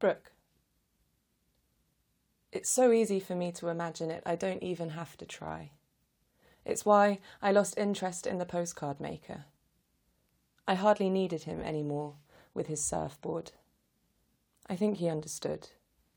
Brooke. It's so easy for me to imagine it, I don't even have to try. It's why I lost interest in the postcard maker. I hardly needed him anymore with his surfboard. I think he understood.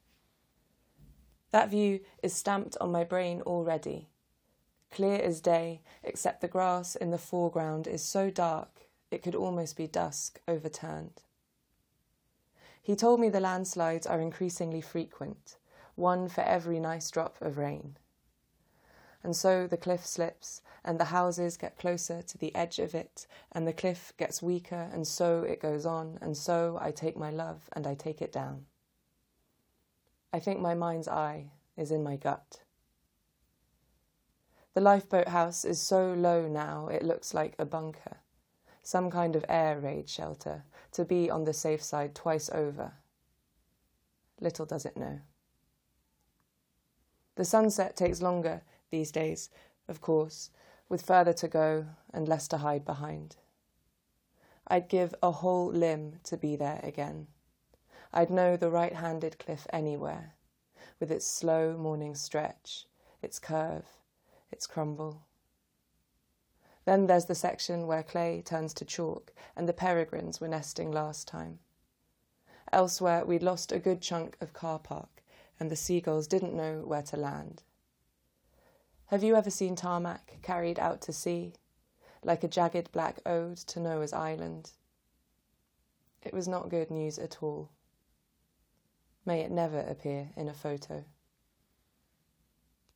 That view is stamped on my brain already. Clear as day, except the grass in the foreground is so dark it could almost be dusk overturned. He told me the landslides are increasingly frequent, one for every nice drop of rain. And so the cliff slips, and the houses get closer to the edge of it, and the cliff gets weaker, and so it goes on, and so I take my love and I take it down. I think my mind's eye is in my gut. The lifeboat house is so low now it looks like a bunker, some kind of air raid shelter, to be on the safe side twice over. Little does it know. The sunset takes longer these days, of course, with further to go and less to hide behind. I'd give a whole limb to be there again. I'd know the right-handed cliff anywhere, with its slow morning stretch, its curve, its crumble. Then there's the section where clay turns to chalk and the peregrines were nesting last time. Elsewhere, we'd lost a good chunk of car park and the seagulls didn't know where to land. Have you ever seen tarmac carried out to sea, like a jagged black ode to Noah's Island? It was not good news at all. May it never appear in a photo.